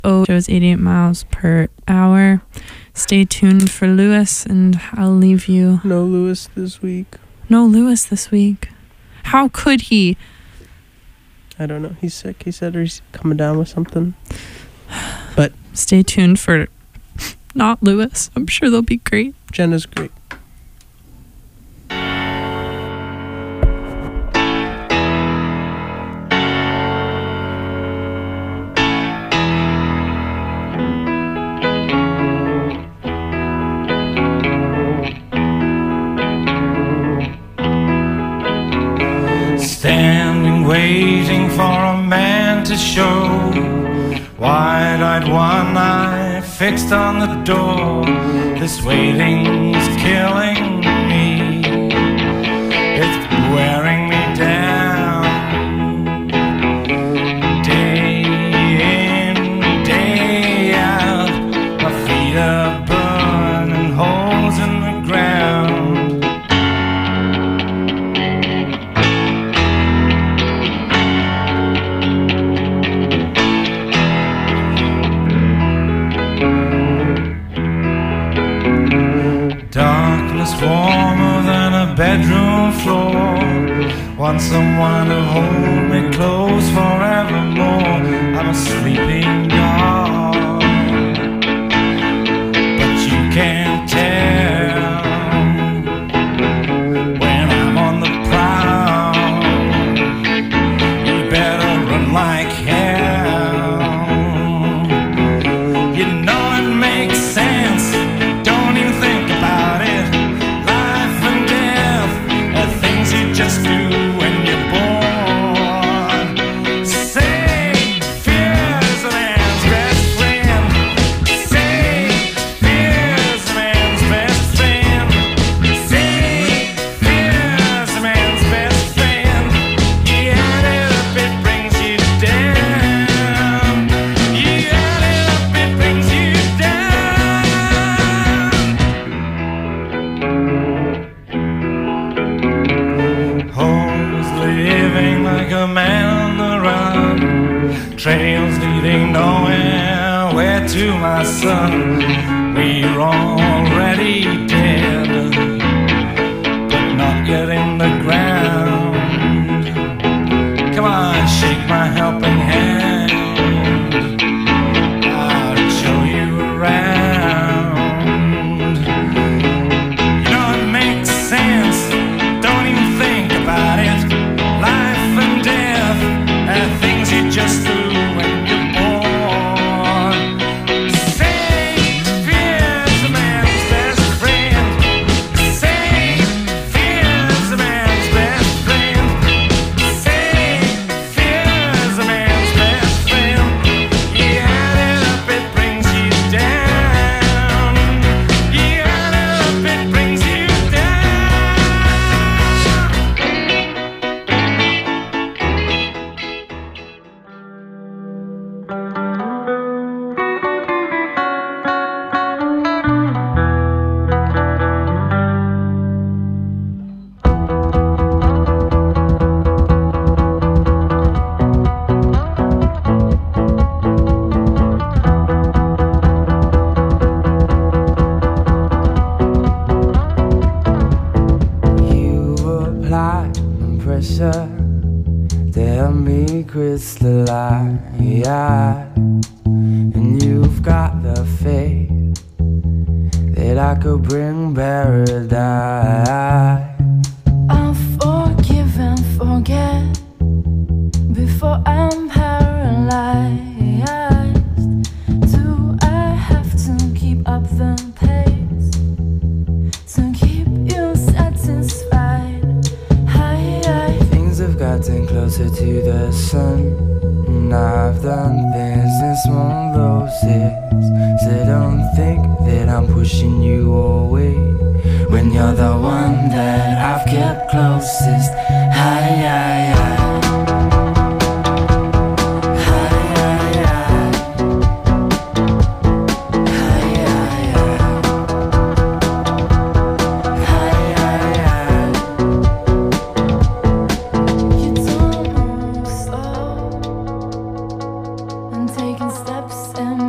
Oh, shows 88 miles per hour. Stay tuned for Lewis, and I'll leave you. No Lewis this week. No Lewis this week. How could he? I don't know. He's sick, he said, or he's coming down with something. But stay tuned for not Lewis. I'm sure they'll be great. Jenna's great. Standing, waiting for a man to show, wide-eyed, one eye fixed on the door. This waiting's killing me, it's wearing me down. Day in, day out, my feet are burning holes in the ground. Darkness warmer than a bedroom floor. Want someone to hold me close forevermore. I'm a sleeping dog, but you can't tell when I'm on the prowl. You better run like hell. You know it makes sense. Don't even think about it. Life and death are things you just do when you're born. Say fear's a man's best friend. Say fear's a man's best friend. Say fear's a man's best friend. You add it up, it brings you down. You add it up, it brings you down. Homes living like a man on the run, trails leading nowhere. Where to, my son? We're already dead, but not yet in the ground. Come on, shake my helping hand. I'll show you around. You know it makes sense. Don't even think about it. Life and death are things you just do when you're born. Say fear's a man's best friend. Say fear's a man's best friend. Say fear's a man's best friend. You add it up, it brings you down. You add it up, it brings you down. You apply pressure, tell me crystalline, and you've got the faith that I could bring paradise. I'll forgive and forget before I'm paralyzed. Do I have to keep up the pace to keep you satisfied? Things have gotten closer to the sun, and I've done things in small doses. So don't think that I'm pushing you away when you're the one that I've kept closest. You don't move slow and taking steps in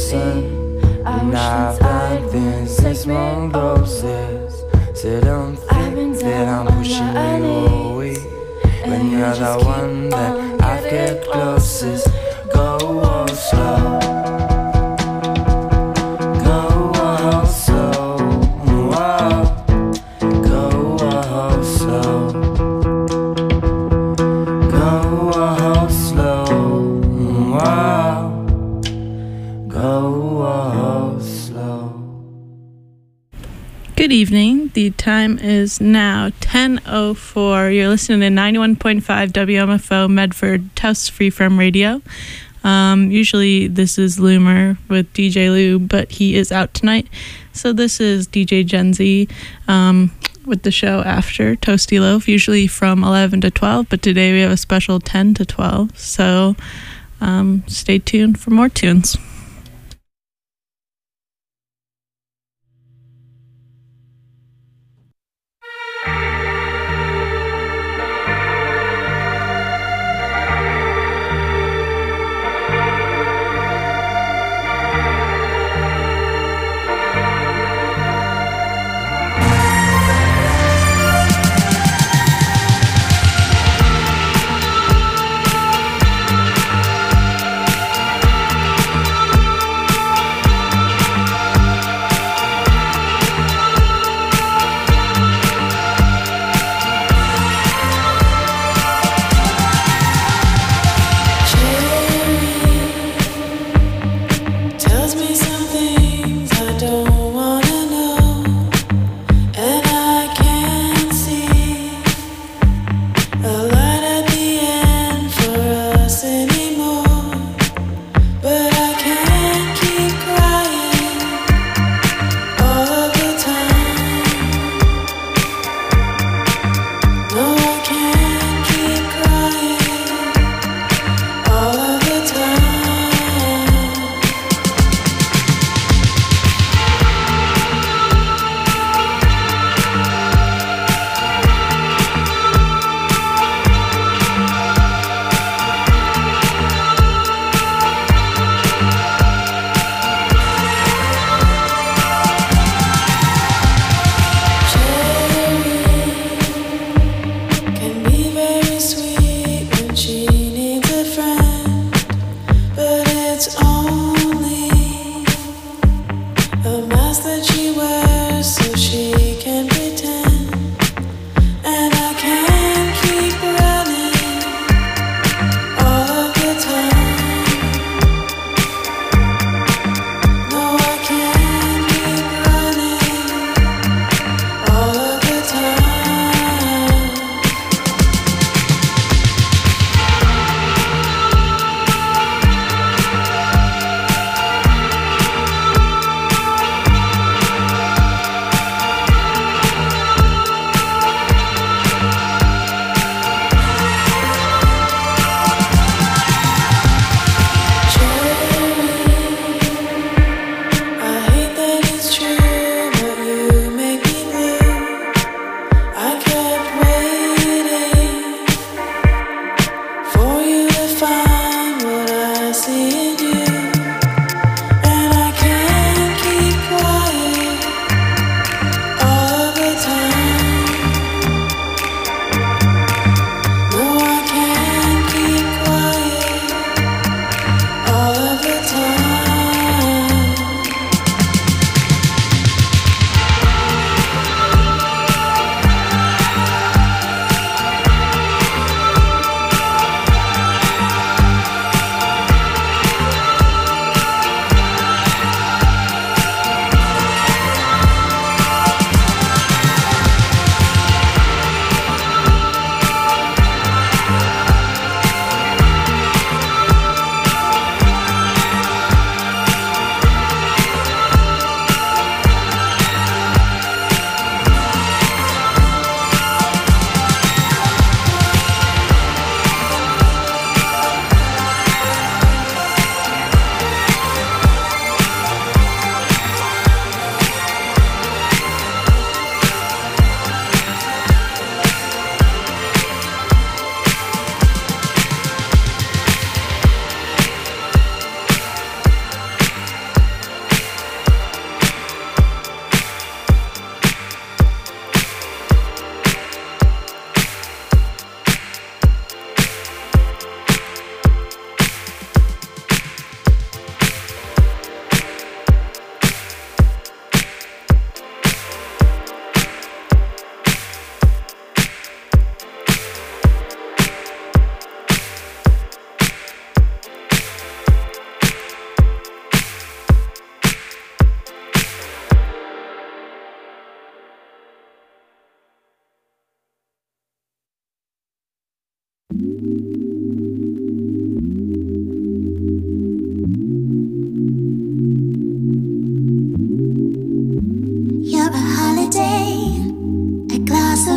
sun. And I've done things like small doses. So don't think that I'm pushing you away when you're the one that I get closest. Go all slow. Go all slow. Whoa. Go all slow. Go all slow. Whoa. Go all slow. Good evening. The time is now 10:04. You're listening to 91.5 WMFO Medford Taos Freeform Radio. Usually this is Loomer with DJ Lou, but he is out tonight. So this is DJ Gen Z with the show after Toasty Loaf, usually from 11 to 12, but today we have a special 10 to 12. So stay tuned for more tunes.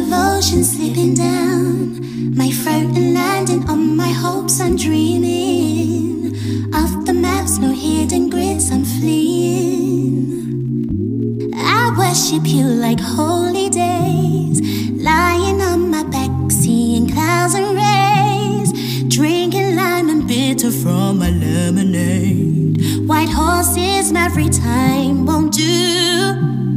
devotion slipping down my throat and landing on my hopes. I'm dreaming of the maps, no hidden grids, I'm fleeing. I worship you like holy days, lying on my back, seeing clouds and rays, drinking lime and bitter from my lemonade. White horses every time won't do.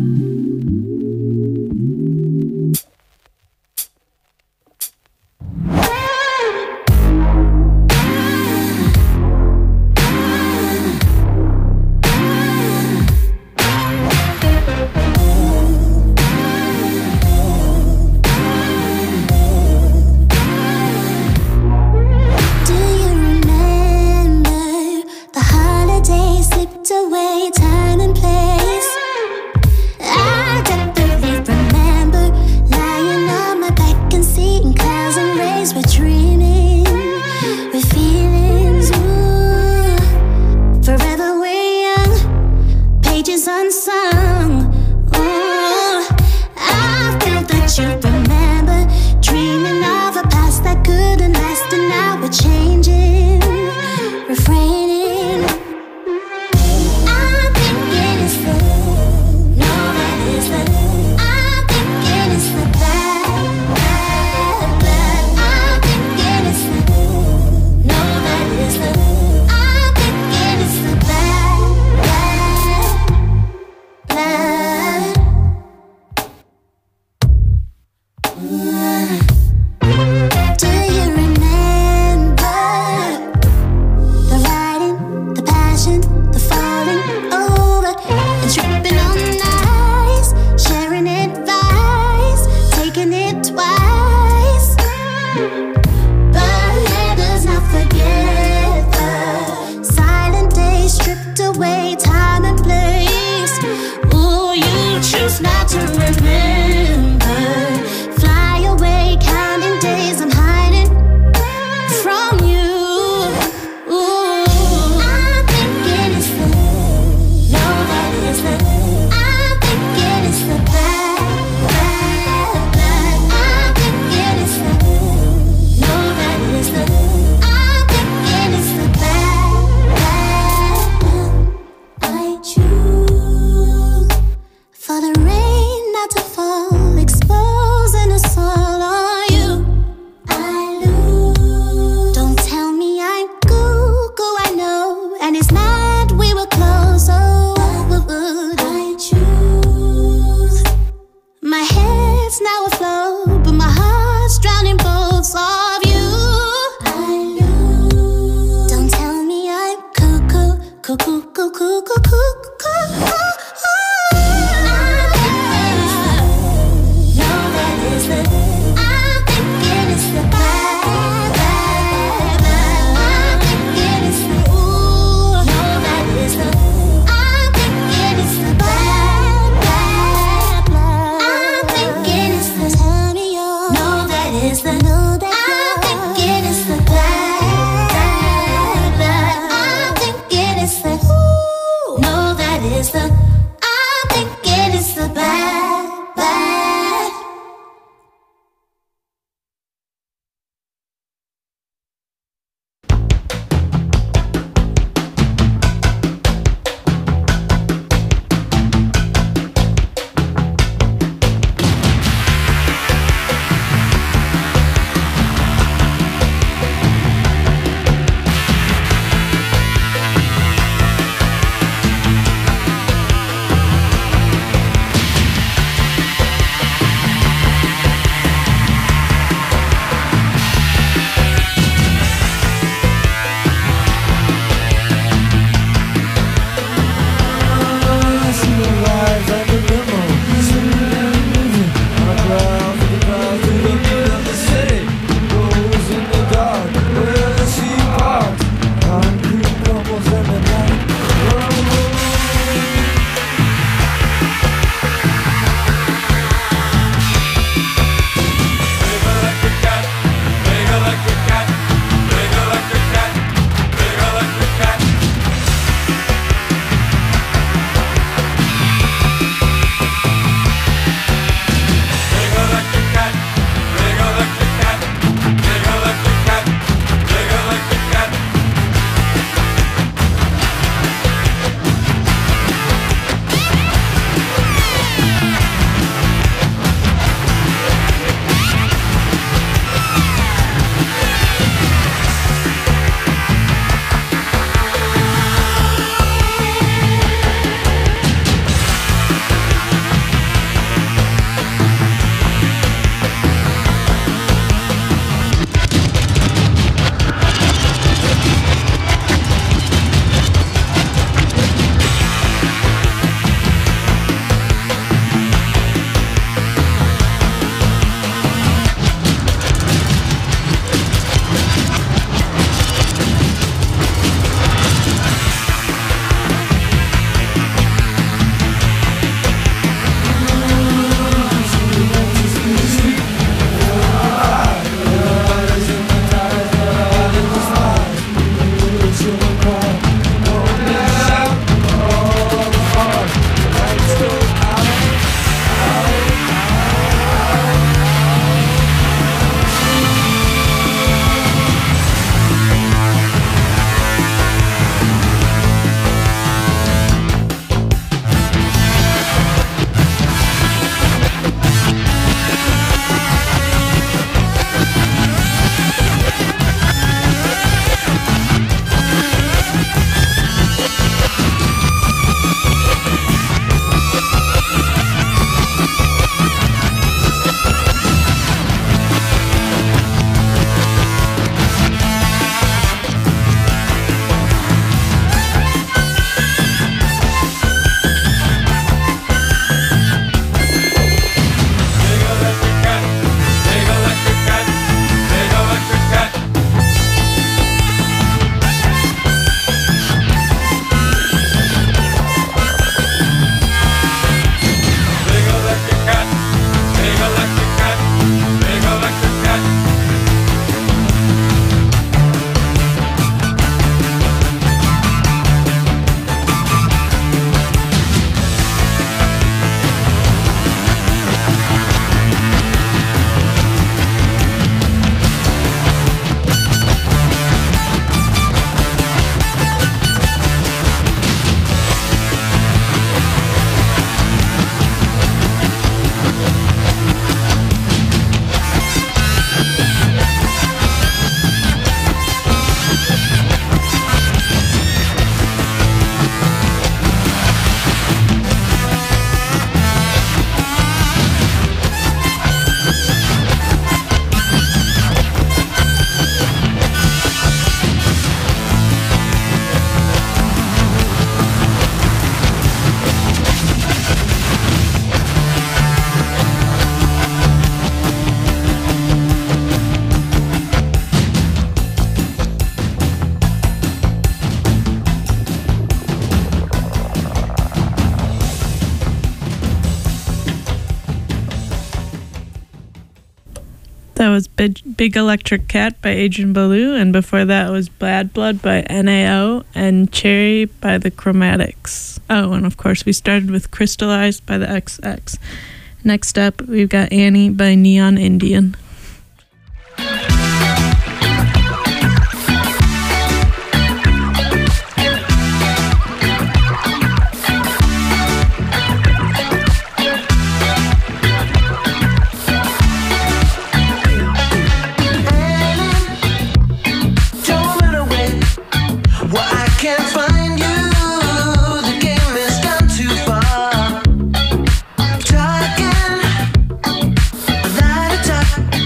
Away time and place. I definitely remember lying on my back and seeing clouds and rays. We're dreaming with feelings, ooh, forever we're young, pages unsung. Ooh, I feel that you remember, dreaming of a past that couldn't last, and now we're changing, refraining. That was Big Electric Cat by Adrian Belew, and before that was Bad Blood by NAO and Cherry by the Chromatics. Oh, and of course we started with Crystallized by the XX. Next up, we've got Annie by Neon Indian. Talking, light a top.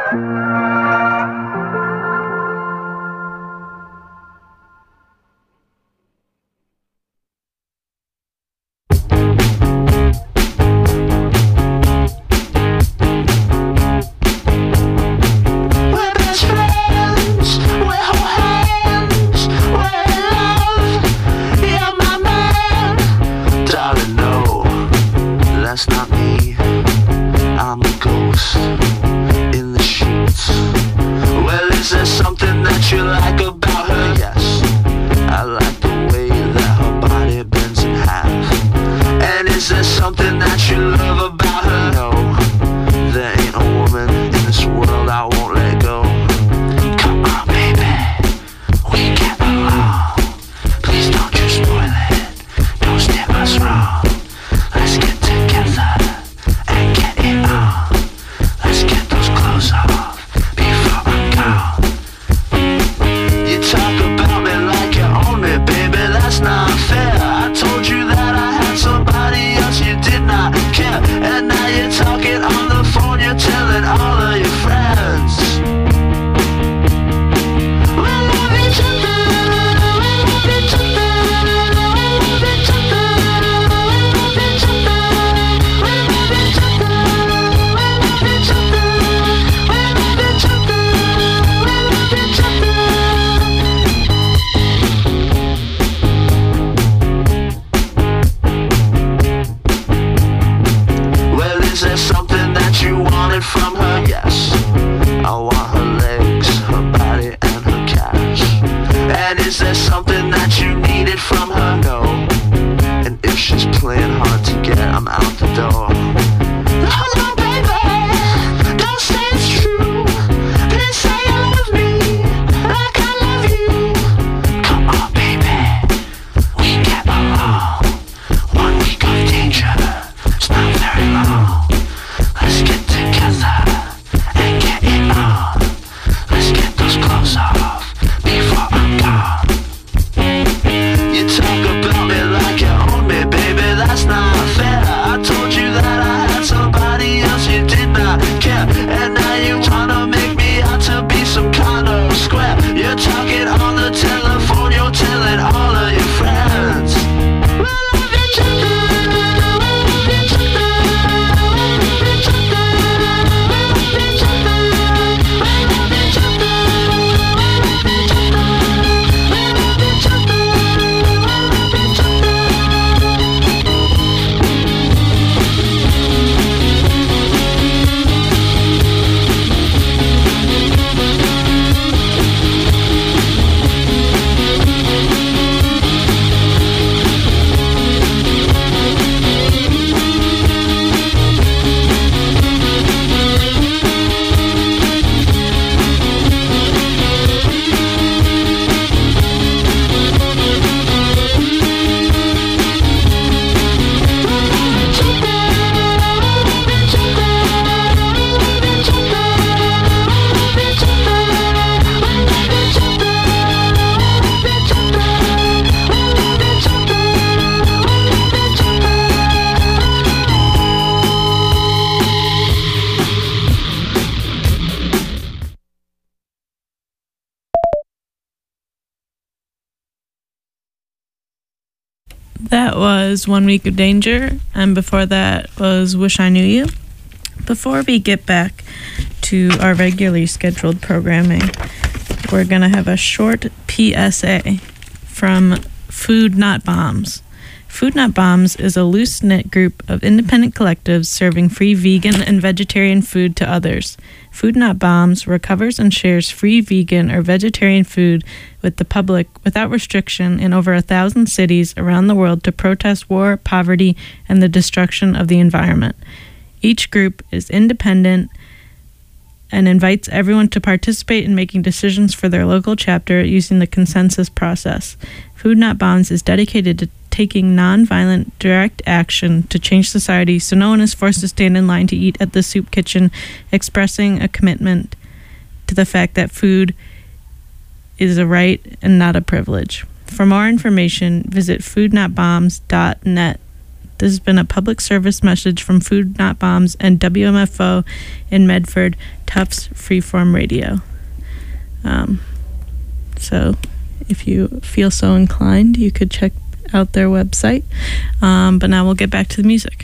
We're best friends, we hold hands, we're in love, you're my man. Darling, no, that's not me. I'm the ghost in the sheets. Well, is there something that you like about her? Yes, I like the way that her body bends in half. And is there something that you love about her? No, there ain't a woman in this world I won't let go. Come on, baby, we get along. Please don't you spoil it, don't steer us wrong. Let's get together and get it on. Let's get those clothes off before I'm gone. You talk about me like you own me, baby, that's not fair. I told you that I had somebody else, you did not care. And now you're talking on the phone, you're telling all of your friends. We love each other, we love each other, we love each other, we love each other, we love each other, we love each other, we love each other, we love each other. Well, is there something that you wanted from her? Yes, I want her legs, her body, and her cash. And is there something that you needed from her? No. And if she's playing hard to get, I'm out the door. No, no, baby, don't say it's true. Please say you love me like I love you. Come on, baby, we get along. 1 week of danger, it's not very long. Let's get together and get it on. Let's get those clothes off before I'm gone. You talk about me like you own me, baby, that's not fair. I told you that I had somebody else, you did not care. And now you wanna make me out to be some kind of square. You're talking on the telephone, you're telling all of your friends. We love each other, we love each other, we love each other, we love each other, we love each other, we love each other, we love each other, we love each other. That was 1 Week of Danger, and before that was Wish I Knew You. Before we get back to our regularly scheduled programming, we're going to have a short PSA from Food Not Bombs. Food Not Bombs is a loose-knit group of independent collectives serving free vegan and vegetarian food to others. Food Not Bombs recovers and shares free vegan or vegetarian food with the public without restriction in over 1,000 cities around the world to protest war, poverty, and the destruction of the environment. Each group is independent and invites everyone to participate in making decisions for their local chapter using the consensus process. Food Not Bombs is dedicated to taking nonviolent, direct action to change society so no one is forced to stand in line to eat at the soup kitchen, expressing a commitment to the fact that food is a right and not a privilege. For more information, visit foodnotbombs.net. This has been a public service message from Food Not Bombs and WMFO in Medford, Tufts Freeform Radio. So if you feel so inclined, you could check out their website. But now we'll get back to the music.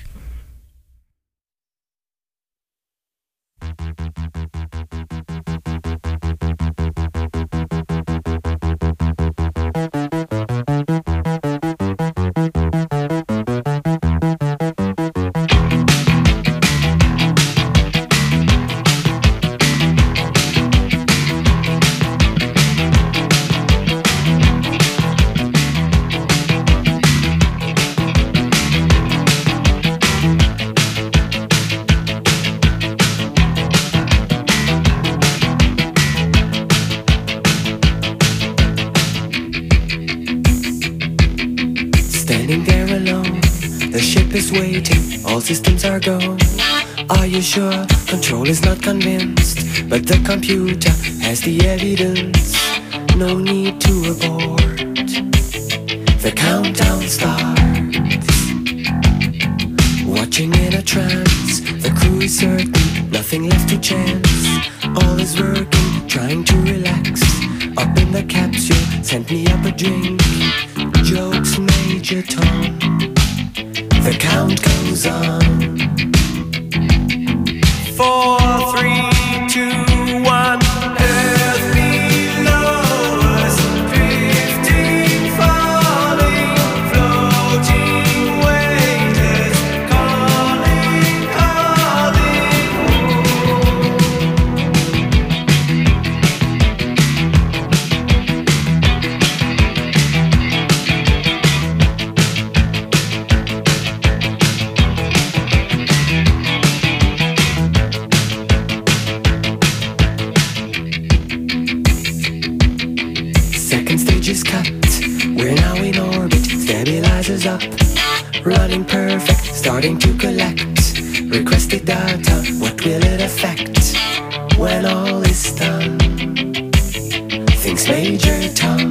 All systems are go. Are you sure? Control is not convinced, but the computer has the evidence. No need to abort. The countdown starts. Watching in a trance, the crew is certain, nothing left to chance. All is working, trying to relax. Up in the capsule, sent me up a drink. Jokes, Major Tom. The count goes on. 4, 3, 2, 1. Earth below us, drifting, falling, floating, weightless, calling, calling. Up, running perfect, starting to collect requested data. What will it affect when all is done? Thinks Major Tom.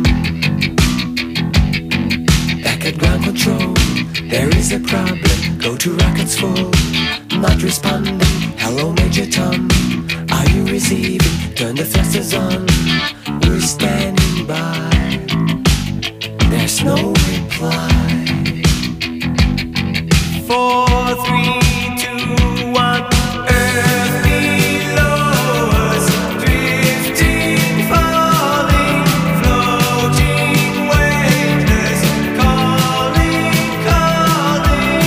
Back at ground control, there is a problem. Go to rockets full, not responding. Hello Major Tom, are you receiving? Turn the thrusters on, we're standing by. There's no reply. 4, 3, 2, 1. Earth below us, drifting, falling, floating, weightless, calling, calling.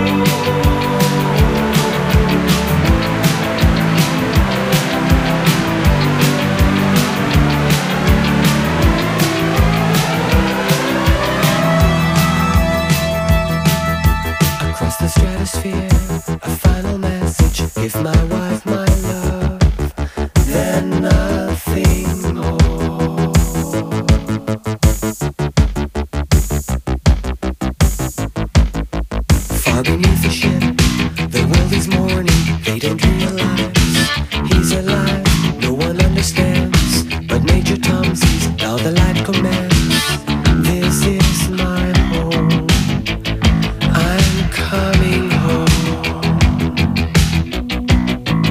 Across the stratosphere, a final message. Give my wife my love, then nothing more. Far beneath the ship, the world is mourning. They don't realize he's alive. No one understands, but Major Tom sees how the light commands. This is my home. I'm coming home.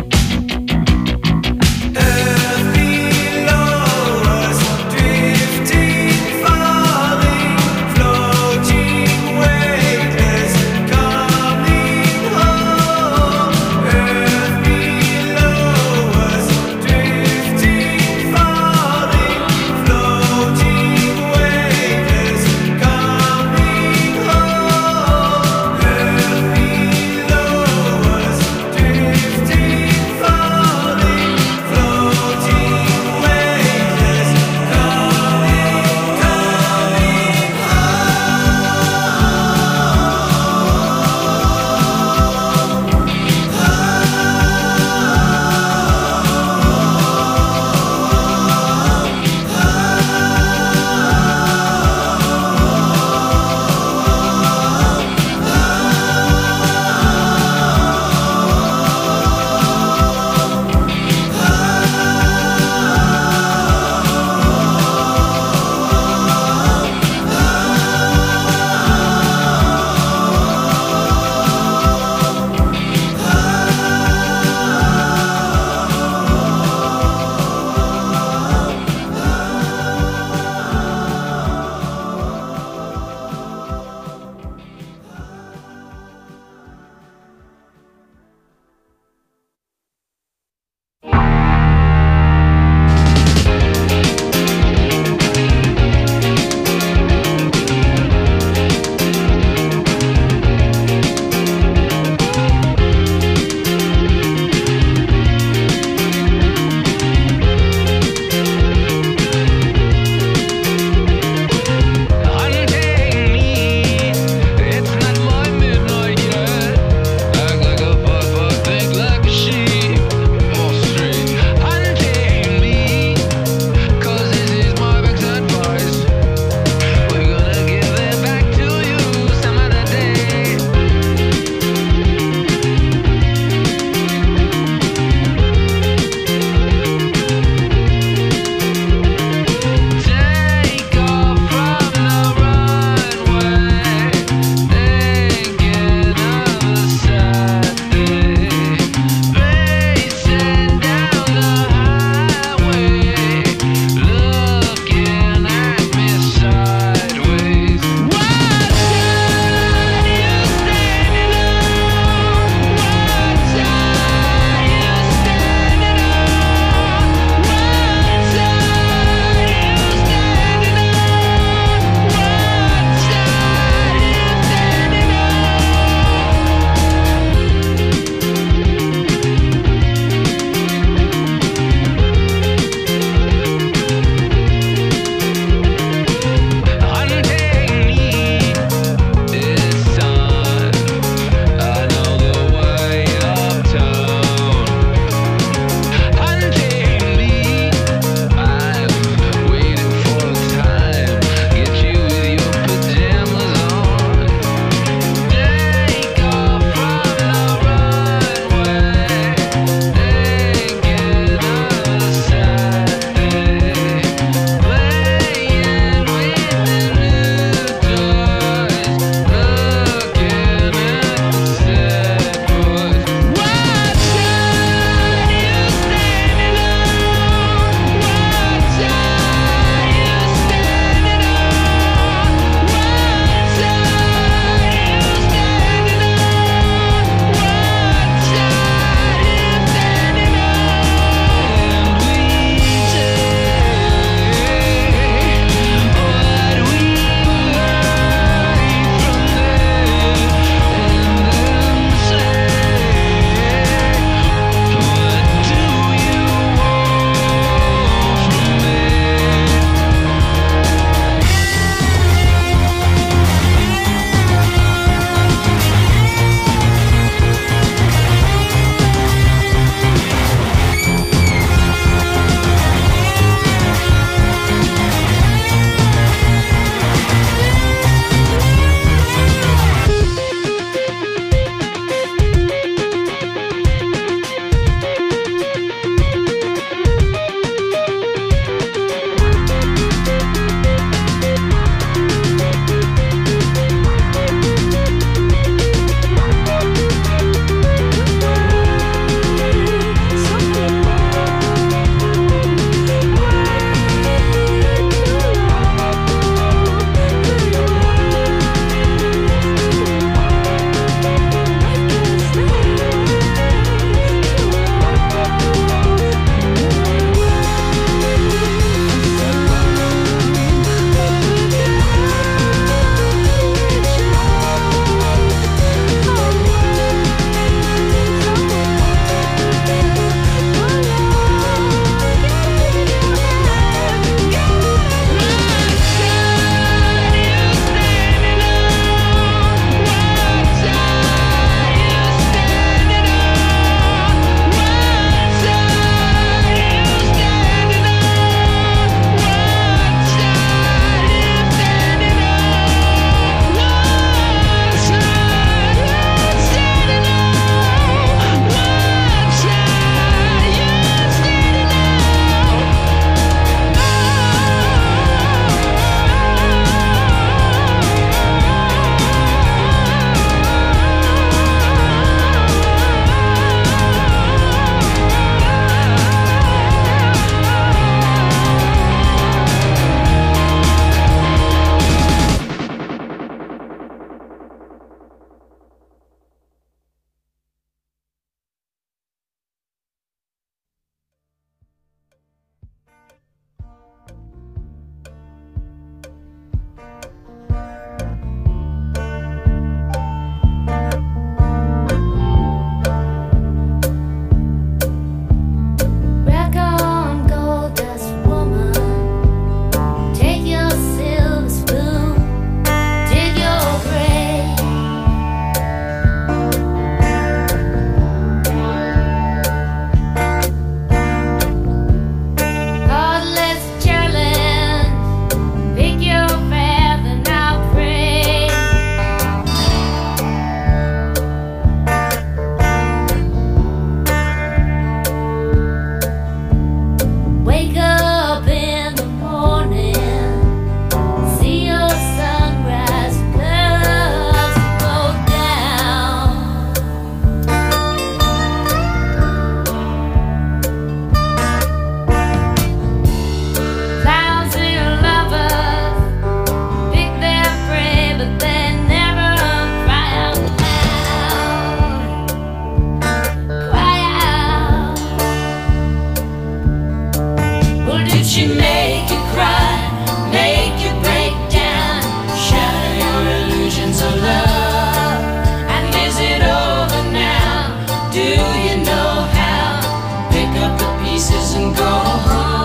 she make you cry, make you break down, shatter your illusions of love? And is it over now? Do you know how? Pick up the pieces and go home.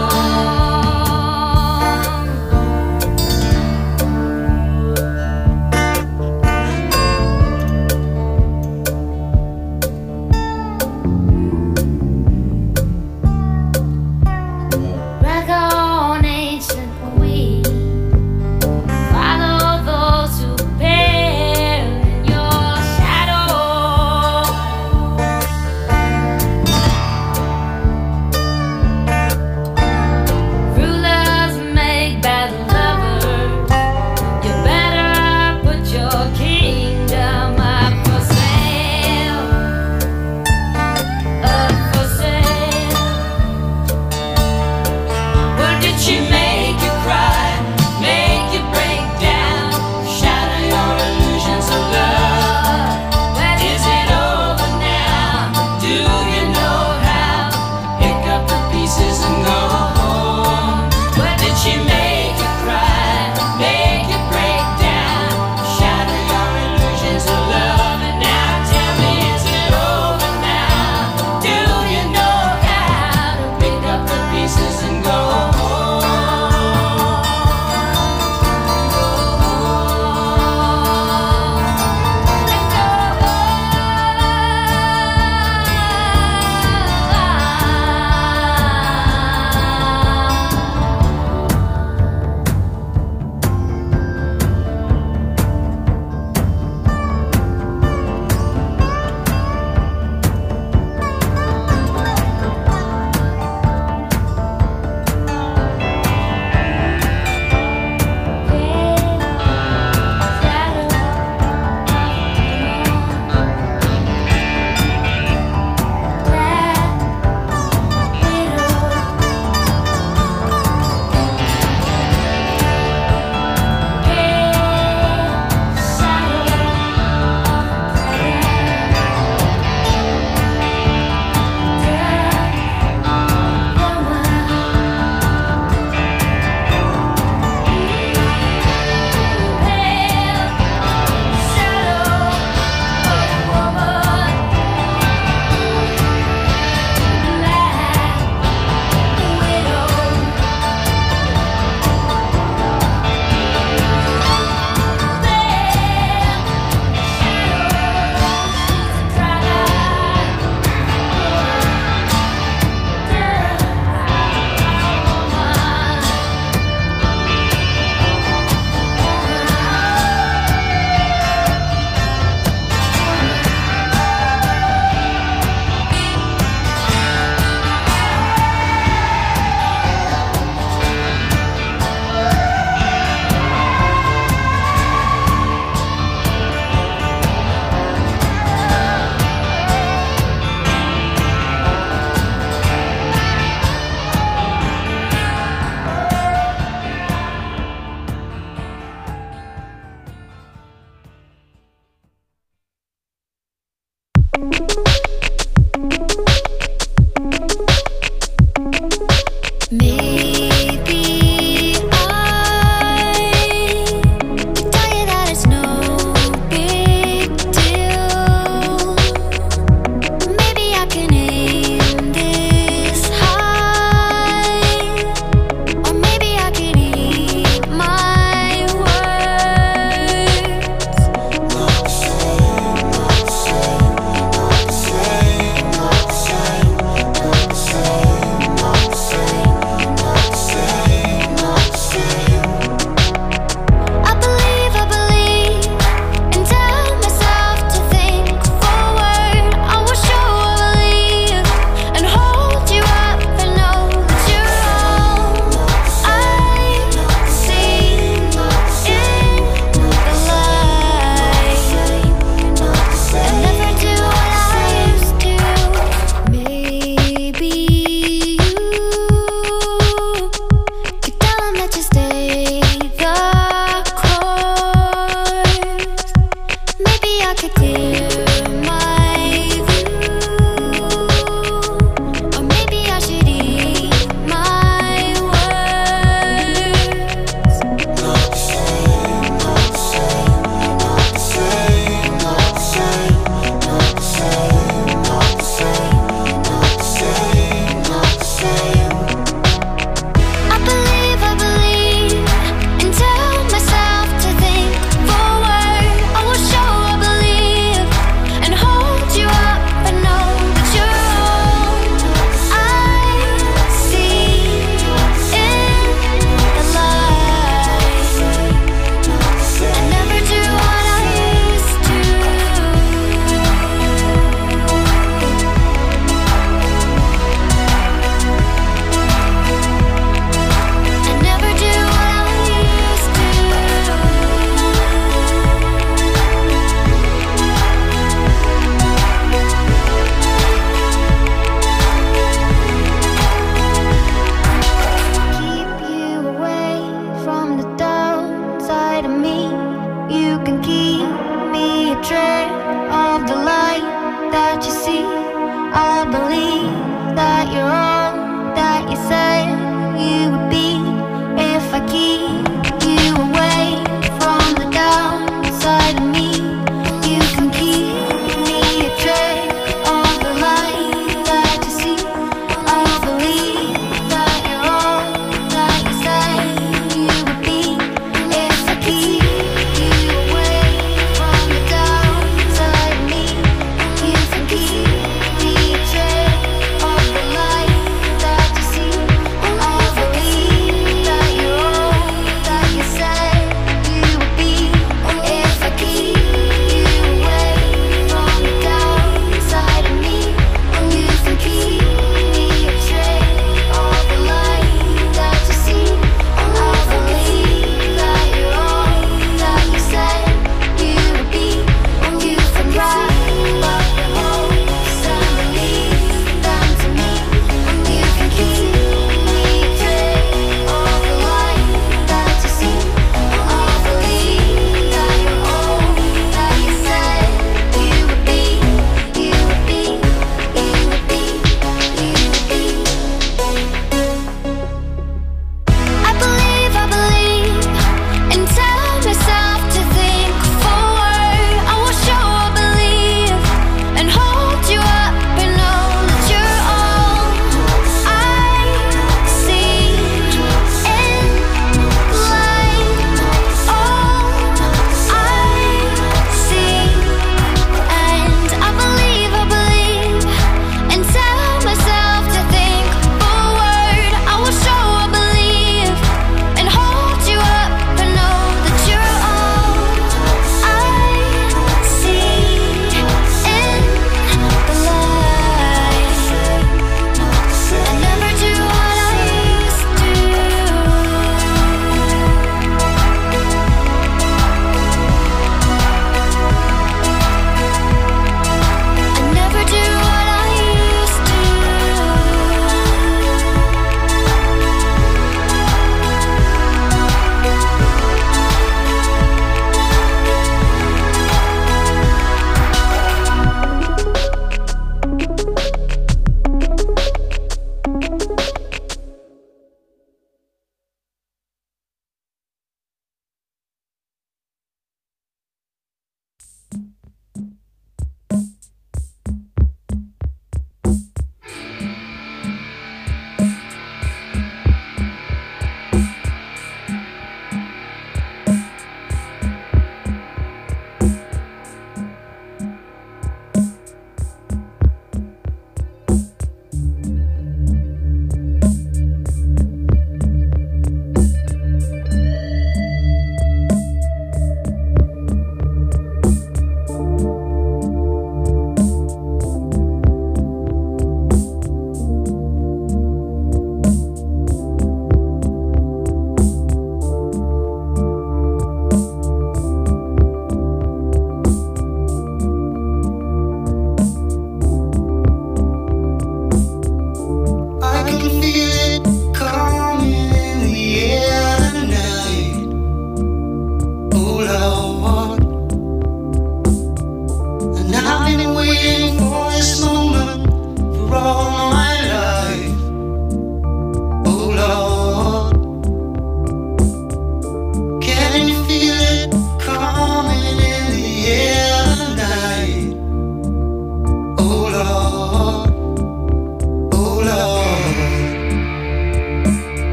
Back on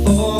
Oh,